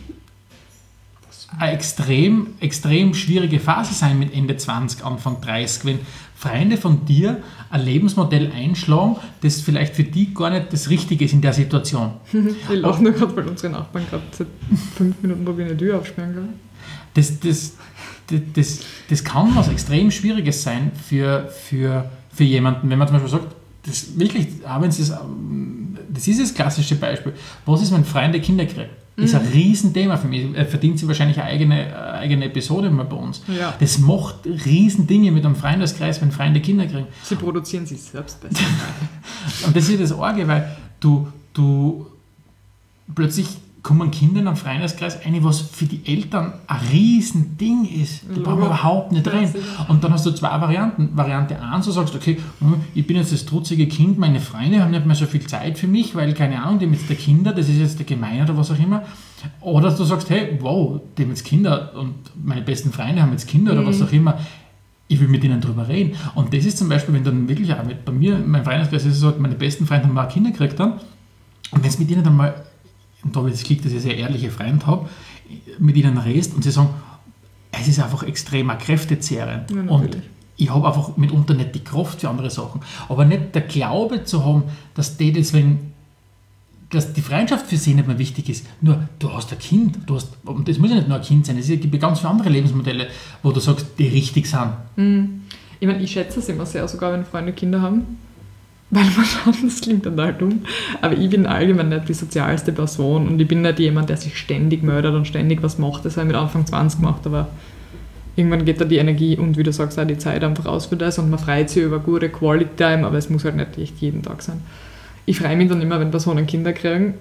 eine extrem, extrem schwierige Phase sein mit Ende zwanzig, Anfang dreißig, wenn Freunde von dir ein Lebensmodell einschlagen, das vielleicht für die gar nicht das Richtige ist in der Situation. Ich lache nur gerade, weil unsere Nachbarn gerade seit fünf Minuten probieren, eine Tür aufsperren können. Das, das, das, das, das kann was extrem Schwieriges sein für, für, für jemanden, wenn man zum Beispiel sagt, das wirklich, auch wenn es das, das ist das klassische Beispiel, was ist, wenn Freunde Kinder kriegen? Das ist ein Riesenthema für mich. Er verdient sich wahrscheinlich eine eigene, eine eigene Episode mal bei uns. Ja. Das macht Riesendinge mit einem Freundeskreis, wenn Freunde Kinder kriegen. Sie produzieren sich selbst besser. Und das ist das Arge, weil du, du plötzlich kommen Kinder in einem Freundeskreis rein, was für die Eltern ein Riesending ist. Da brauchen wir überhaupt nicht rein. Und dann hast du zwei Varianten. Variante eins, du sagst, okay, ich bin jetzt das trutzige Kind, meine Freunde haben nicht mehr so viel Zeit für mich, weil, keine Ahnung, die haben jetzt der Kinder, das ist jetzt der Gemeine oder was auch immer. Oder du sagst, hey, wow, die haben jetzt Kinder und meine besten Freunde haben jetzt Kinder oder mhm. was auch immer. Ich will mit ihnen drüber reden. Und das ist zum Beispiel, wenn dann wirklich auch mit, bei mir, mein Freundeskreis ist es so, meine besten Freunde haben mal Kinder gekriegt dann. Und wenn es mit ihnen dann mal, und da habe ich das Glück, dass ich sehr ehrliche Freunde habe, mit ihnen redest und sie sagen, es ist einfach extrem kräftezehrend. Ja, und ich habe einfach mitunter nicht die Kraft für andere Sachen. Aber nicht der Glaube zu haben, dass die deswegen, dass die Freundschaft für sie nicht mehr wichtig ist. Nur, du hast ein Kind, du hast, und das muss ja nicht nur ein Kind sein, es gibt ja ganz viele andere Lebensmodelle, wo du sagst, die richtig sind. Mhm. Ich meine, ich schätze es immer sehr, sogar wenn Freunde Kinder haben. Weil man schaut, das klingt dann halt dumm, aber ich bin allgemein nicht die sozialste Person und ich bin nicht jemand, der sich ständig meldet und ständig was macht. Das habe ich mit Anfang zwanzig gemacht, aber irgendwann geht da die Energie und wie du sagst, auch die Zeit einfach aus für das und man freut sich über gute Quality Time, aber es muss halt nicht echt jeden Tag sein. Ich freue mich dann immer, wenn Personen Kinder kriegen,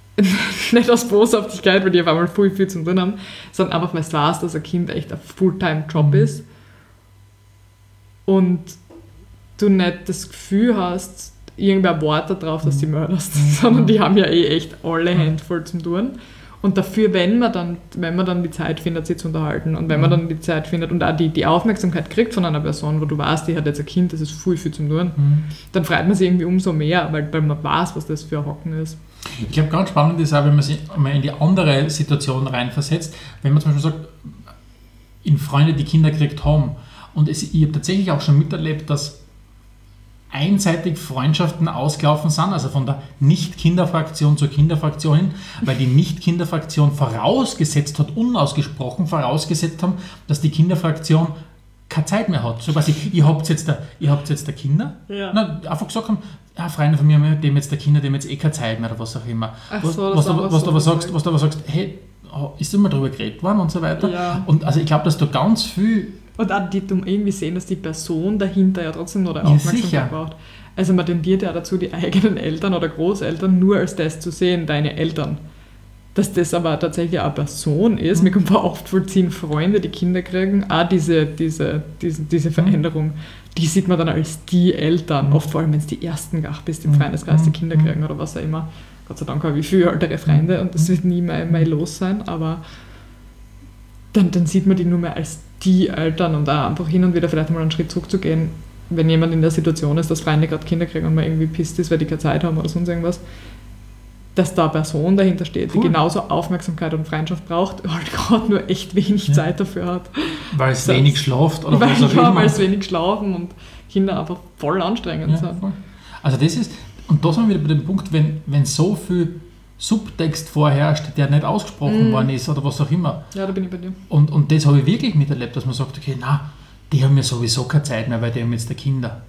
nicht aus Boshaftigkeit, weil die auf einmal viel, viel zu tun haben, sondern einfach, weil du weißt, dass ein Kind echt ein Fulltime-Job ist und du nicht das Gefühl hast, irgendwer wartet darauf, dass du die mörderst, mhm. sondern die haben ja eh echt alle Hände voll zum tun. Und dafür, wenn man dann, wenn man dann die Zeit findet, sie zu unterhalten und wenn man dann die Zeit findet und auch die, die Aufmerksamkeit kriegt von einer Person, wo du weißt, die hat jetzt ein Kind, das ist viel, viel zum Tun, mhm. dann freut man sich irgendwie umso mehr, weil, weil man weiß, was das für ein Hocken ist. Ich glaube, ganz spannend ist auch, wenn man sich mal in die andere Situation reinversetzt, wenn man zum Beispiel sagt, in Freunde, die Kinder gekriegt haben. Und es, ich habe tatsächlich auch schon miterlebt, dass einseitig Freundschaften ausgelaufen sind, also von der Nicht-Kinder-Fraktion zur Kinderfraktion hin, weil die Nicht-Kinder-Fraktion vorausgesetzt hat, unausgesprochen vorausgesetzt haben, dass die Kinderfraktion keine Zeit mehr hat. So quasi, ihr habt jetzt der, ihr habt jetzt der Kinder, ja. Na, einfach gesagt haben, ja, Freunde von mir, dem jetzt der Kinder, dem jetzt eh keine Zeit mehr oder was auch immer. Ach was, so, was, du, was, was, du aber sagst, was du aber sagst, hey, ist immer darüber geredet worden und so weiter. Ja. Und also ich glaube, dass du ganz viel. Und auch die um irgendwie sehen, dass die Person dahinter ja trotzdem noch eine Aufmerksamkeit ja, braucht. Also man tendiert ja dazu, die eigenen Eltern oder Großeltern nur als das zu sehen, deine Eltern. Dass das aber tatsächlich eine Person ist. Mhm. Mir kommt oft vollziehen Freunde, die Kinder kriegen, auch diese, diese, diese, diese Veränderung, die sieht man dann als die Eltern. Mhm. Oft vor allem, wenn es die ersten Gach bist im Freundeskreis, die Kinder kriegen oder was auch immer. Gott sei Dank habe ich viele ältere Freunde und das wird nie mehr, mehr los sein, aber dann, dann sieht man die nur mehr als die Eltern und da einfach hin und wieder vielleicht mal einen Schritt zurückzugehen, wenn jemand in der Situation ist, dass Freunde gerade Kinder kriegen und man irgendwie pisst ist, weil die keine Zeit haben oder sonst irgendwas, dass da eine Person dahinter steht, cool. die genauso Aufmerksamkeit und Freundschaft braucht, halt gerade nur echt wenig ja. Zeit dafür hat. Weil es das wenig schlaft oder weil, was auch ja, immer. weil es wenig schlafen und Kinder einfach voll anstrengend ja, sind. Voll. Also das ist, und da sind wir wieder bei dem Punkt, wenn, wenn so viel Subtext vorherrscht, der nicht ausgesprochen mm. worden ist oder was auch immer. Ja, da bin ich bei dir. Und, und das habe ich wirklich miterlebt, dass man sagt, okay, na, die haben ja sowieso keine Zeit mehr, weil die haben jetzt die Kinder.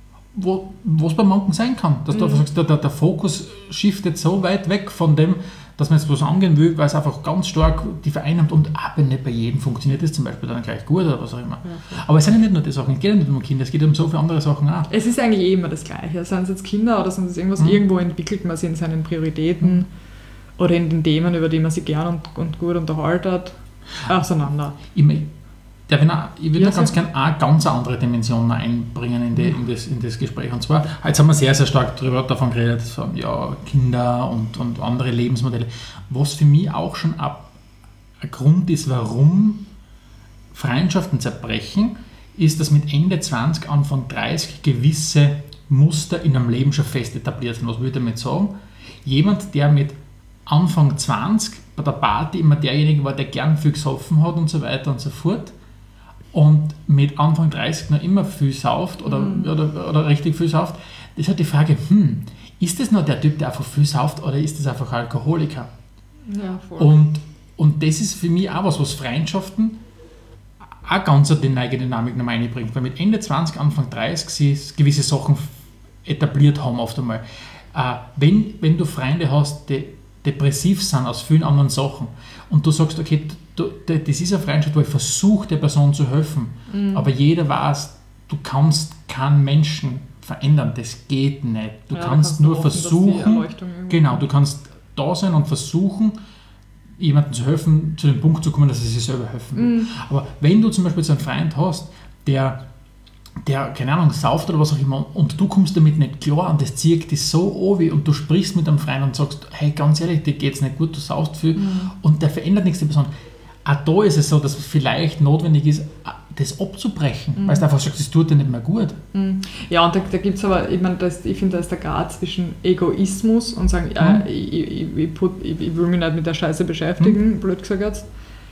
Wo, was bei manchen sein kann. Dass mm. du sagst, der, der, der Fokus shiftet so weit weg von dem, dass man jetzt was angehen will, weil es einfach ganz stark die vereinnahmt und aber nicht bei jedem funktioniert das zum Beispiel dann gleich gut oder was auch immer. Ja, aber es sind ja nicht nur die Sachen, es geht ja nicht nur um Kinder, es geht um so viele andere Sachen auch. Es ist eigentlich eh immer das Gleiche. Seien es jetzt Kinder oder sind es irgendwas, mhm. irgendwo entwickelt man sich in seinen Prioritäten mhm. oder in den Themen, über die man sich gern und, und gut unterhaltet, auseinander. Ich, der, wenn er, ich würde ja, ganz gerne eine ganz andere Dimension einbringen in, die, in, das, in das Gespräch. Und zwar, jetzt haben wir sehr, sehr stark darüber, davon geredet, so, ja, Kinder und, und andere Lebensmodelle. Was für mich auch schon ein, ein Grund ist, warum Freundschaften zerbrechen, ist, dass mit Ende zwanzig, Anfang dreißig gewisse Muster in einem Leben schon fest etabliert sind. Was würde ich damit sagen? Jemand, der mit Anfang zwanzig bei der Party immer derjenige war, der gern viel gesoffen hat und so weiter und so fort, und mit Anfang dreißig noch immer viel sauft oder, mm. oder, oder richtig viel sauft, das ist halt die Frage, hm, ist das noch der Typ, der einfach viel sauft oder ist das einfach Alkoholiker? Ja, voll. Und, und das ist für mich auch was, was Freundschaften auch ganz die neue Dynamik noch reinbringt, weil mit Ende zwanzig, Anfang dreißig sie gewisse Sachen etabliert haben oft einmal. Äh, wenn, wenn du Freunde hast, die depressiv sind aus vielen anderen Sachen und du sagst, okay, du, das ist eine Freundschaft, wo ich versuche, der Person zu helfen, mhm. aber jeder weiß, du kannst keinen Menschen verändern, das geht nicht. Du ja, kannst, kannst nur hoffen, versuchen, genau, du kannst da sein und versuchen, jemandem zu helfen, zu dem Punkt zu kommen, dass er sich selber helfen will. Mhm. Aber wenn du zum Beispiel so einen Freund hast, der der, keine Ahnung, sauft oder was auch immer und du kommst damit nicht klar und das zieht dich so an und du sprichst mit einem Freund und sagst, hey, ganz ehrlich, dir geht es nicht gut, du saust viel mhm. und der verändert nichts die Person. Auch da ist es so, dass es vielleicht notwendig ist, das abzubrechen, mhm. weil du einfach sagst, das tut dir nicht mehr gut. Mhm. Ja, und da, da gibt es aber, ich meine, ich finde, da ist der Grad zwischen Egoismus und sagen, mhm. ja, ich, ich, ich, put, ich, ich will mich nicht mit der Scheiße beschäftigen, mhm. blöd gesagt jetzt,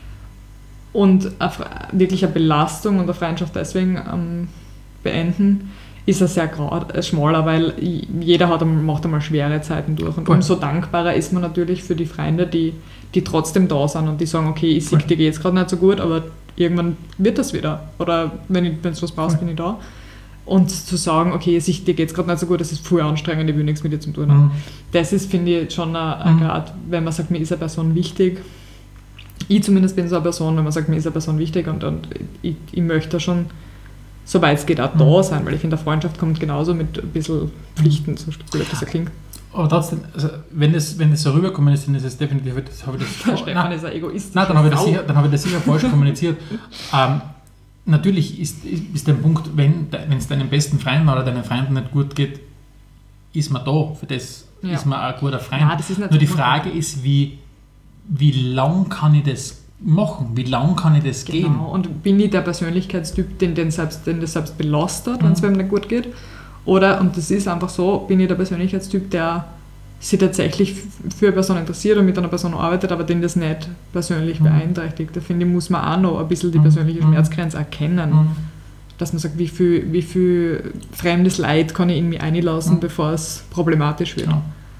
und eine, wirklich eine Belastung und eine Freundschaft deswegen ähm, beenden, ist er sehr grad, äh, schmaler, weil jeder hat, macht einmal schwere Zeiten durch. Und cool. umso dankbarer ist man natürlich für die Freunde, die, die trotzdem da sind und die sagen, okay, ich sehe, cool. dir geht es gerade nicht so gut, aber irgendwann wird das wieder. Oder wenn du was brauchst, cool. bin ich da. Und zu sagen, okay, ich, dir geht es gerade nicht so gut, das ist voll anstrengend, ich will nichts mit dir zu tun haben. Mhm. Das ist, finde ich, schon ein, ein mhm. Grad, wenn man sagt, mir ist eine Person wichtig. Ich zumindest bin so eine Person, wenn man sagt, mir ist eine Person wichtig und, und ich, ich möchte schon soweit es geht, auch da sein, weil ich finde, der Freundschaft kommt genauso mit ein bisschen Pflichten, so blöd das klingt. Aber trotzdem, also wenn das wenn das so rüberkommen ist, dann ist es definitiv, das habe ich das... Der Stefan ist ein Egoist. Nein, dann habe ich, das sicher, dann habe ich das sicher falsch kommuniziert. Ähm, natürlich ist, ist der Punkt, wenn es deinem besten Freund oder deinen Freunden nicht gut geht, ist man da, für das ja. ist man ein guter Freund. Ja, das ist nicht Nur die Frage gut. ist, wie, wie lang kann ich das machen? Wie lang kann ich das genau. gehen? Und bin ich der Persönlichkeitstyp, den, den, selbst, den das selbst belastet, mhm. wenn es mir nicht gut geht? Oder, und das ist einfach so, bin ich der Persönlichkeitstyp, der sich tatsächlich für eine Person interessiert und mit einer Person arbeitet, aber den das nicht persönlich mhm. beeinträchtigt. Da finde ich, muss man auch noch ein bisschen die persönliche mhm. Schmerzgrenze erkennen. Mhm. Dass man sagt, wie viel, wie viel fremdes Leid kann ich in mich einlassen, mhm. bevor es problematisch wird. Genau.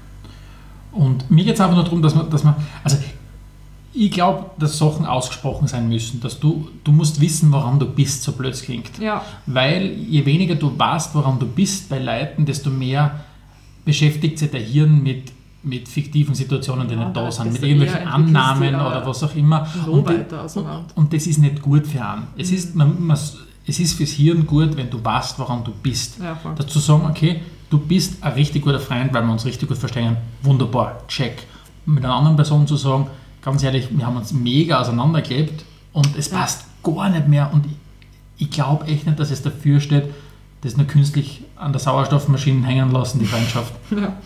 Und mir geht es einfach nur darum, dass man, dass man also ich glaube, dass Sachen ausgesprochen sein müssen, dass du, du musst wissen, woran du bist, so blöd es klingt. Ja. Weil je weniger du weißt, woran du bist bei Leuten, desto mehr beschäftigt sich der Hirn mit, mit fiktiven Situationen, die ja, nicht da sind, mit irgendwelchen Annahmen oder was auch immer. Und, die, und, und das ist nicht gut für einen. Es, mhm. ist, man, man, es ist fürs Hirn gut, wenn du weißt, woran du bist. Ja, dazu sagen, okay, du bist ein richtig guter Freund, weil wir uns richtig gut verstehen. Wunderbar, check. Mit einer anderen Person zu sagen, ganz ehrlich, wir haben uns mega auseinandergelebt und es ja. passt gar nicht mehr. Und ich, ich glaube echt nicht, dass es dafür steht, das nur künstlich an der Sauerstoffmaschine hängen lassen, die Freundschaft. Ja.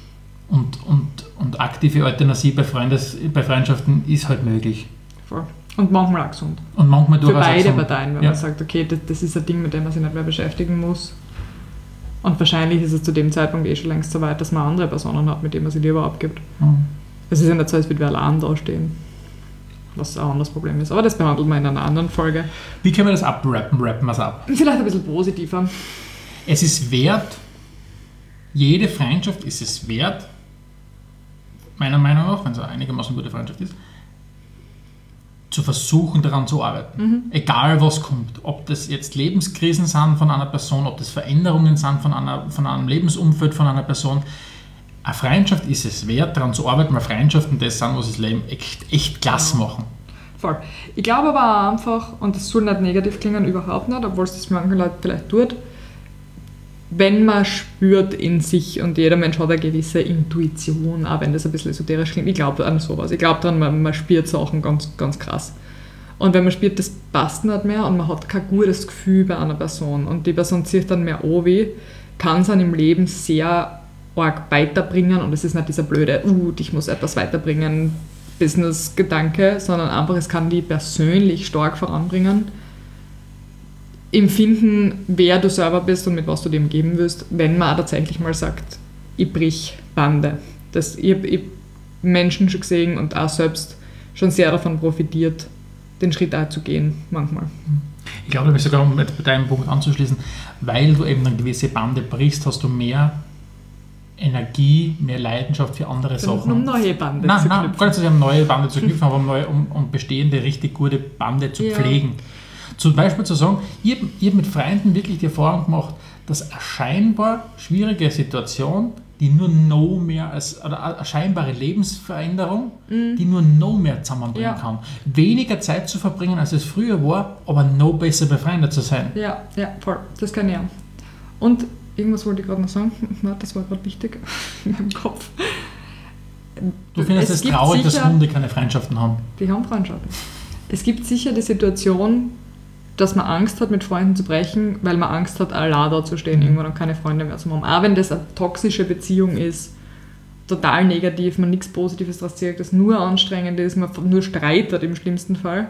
Und, und, und aktive Euthanasie bei, Freundes, bei Freundschaften ist halt möglich. Voll. Und manchmal auch gesund. Und manchmal Für durchaus beide auch gesund. Parteien, wenn Ja. man sagt, okay, das, das ist ein Ding, mit dem man sich nicht mehr beschäftigen muss. Und wahrscheinlich ist es zu dem Zeitpunkt eh schon längst so weit, dass man andere Personen hat, mit denen man sich lieber abgibt. Mhm. Es ist ja nicht so, als würde wir allein dastehen. Was auch ein anderes Problem ist. Aber das behandeln wir in einer anderen Folge. Wie können wir das abrappen? Rappen wir es ab. Vielleicht ein bisschen positiver. Es ist wert, jede Freundschaft ist es wert, meiner Meinung nach, wenn es eine einigermaßen gute Freundschaft ist, zu versuchen, daran zu arbeiten. Mhm. Egal was kommt. Ob das jetzt Lebenskrisen sind von einer Person, ob das Veränderungen sind von, einer, von einem Lebensumfeld von einer Person. Eine Freundschaft ist es wert, daran zu arbeiten, weil Freundschaften das sind, was das Leben echt, echt klasse machen. Voll. Ich glaube aber auch einfach, und das soll nicht negativ klingen, überhaupt nicht, obwohl es das manchen Leuten vielleicht tut, wenn man spürt in sich, und jeder Mensch hat eine gewisse Intuition, auch wenn das ein bisschen esoterisch klingt, ich glaube an sowas. Ich glaube daran, man, man spürt Sachen ganz, ganz krass. Und wenn man spürt, das passt nicht mehr und man hat kein gutes Gefühl bei einer Person und die Person zieht dann mehr an wie, kann es einem im Leben sehr arg weiterbringen und es ist nicht dieser blöde, uh, ich muss etwas weiterbringen, Business-Gedanke, sondern einfach, es kann die persönlich stark voranbringen. Empfinden, wer du selber bist und mit was du dem geben willst, wenn man auch tatsächlich mal sagt, ich brich Bande. Das, ich habe Menschen schon gesehen und auch selbst schon sehr davon profitiert, den Schritt auch zu gehen, manchmal. Ich glaube, nämlich sogar, um bei deinem Punkt anzuschließen, weil du eben eine gewisse Bande brichst, hast du mehr Energie, mehr Leidenschaft für andere Sachen. Um neue Bande nein, zu nein, knüpfen. gar nicht, dass ich um neue Bande zu knüpfen, aber um, neue, um, um bestehende, richtig gute Bande zu Ja. pflegen. Zum Beispiel zu sagen, ich habe hab mit Freunden wirklich die Erfahrung gemacht, dass eine scheinbar schwierige Situation, die nur noch mehr als, oder eine scheinbare Lebensveränderung, mhm. die nur noch mehr zusammenbringen Ja. kann. Weniger Zeit zu verbringen, als es früher war, aber noch besser befreundet zu sein. Ja, ja, voll. Das kann ich auch. Und irgendwas wollte ich gerade noch sagen. Nein, das war gerade wichtig in meinem Kopf. Du findest es, es traurig, sicher, dass Hunde keine Freundschaften haben? Die haben Freundschaften. Es gibt sicher die Situation, dass man Angst hat, mit Freunden zu brechen, weil man Angst hat, allein da zu stehen, irgendwann und keine Freunde mehr zu haben. Auch wenn das eine toxische Beziehung ist, total negativ, man nichts Positives daraus zieht, das nur anstrengend ist, man nur streitet im schlimmsten Fall.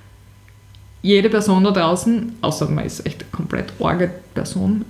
Jede Person da draußen, außer man ist echt eine komplett arge Person,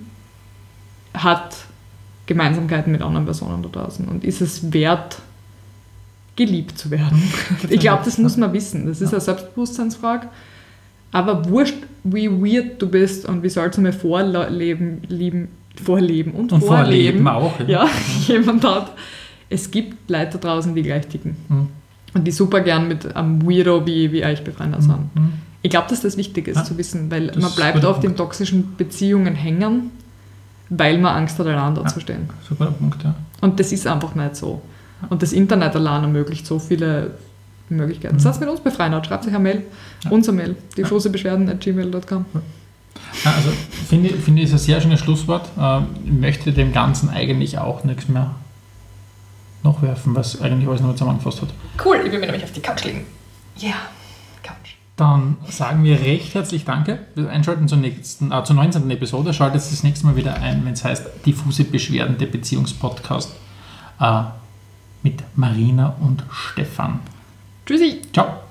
hat Gemeinsamkeiten mit anderen Personen da draußen und ist es wert, geliebt zu werden. Ich glaube, das muss man wissen. Das ist eine Selbstbewusstseinsfrage. Aber wurscht, wie weird du bist und wie sollst du mir vorleben, lieben, vorleben und, und vorleben, vorleben auch. Ja, ja. Jemand hat. Es gibt Leute da draußen, die gleich ticken. Mhm. Und die super gern mit einem Weirdo wie, wie euch befreundet sind. Mhm. Ich glaube, dass das wichtig ist, ja. zu wissen, weil das man bleibt oft in toxischen Beziehungen hängen, weil man Angst hat, allein da ja. zu stehen. Super Punkt, ja. Und das ist einfach nicht so. Und das Internet allein ermöglicht so viele Möglichkeiten. Mhm. Seid mit uns befreundet, schreibt euch eine Mail, ja. unser Mail, diffusebeschwerden at gmail dot com. Also finde find ich, ist ein sehr schönes Schlusswort. Ich möchte dem Ganzen eigentlich auch nichts mehr nachwerfen, was eigentlich alles noch zusammengefasst hat. Cool, ich will mir nämlich auf die Couch legen. Ja, yeah. Couch. Dann sagen wir recht herzlich Danke fürs Einschalten zur, nächsten, äh, zur neunzehnten Episode. Schaltet das nächste Mal wieder ein, wenn es heißt Diffuse Beschwerden, der Beziehungspodcast äh, mit Marina und Stefan. Tschüssi. Ciao.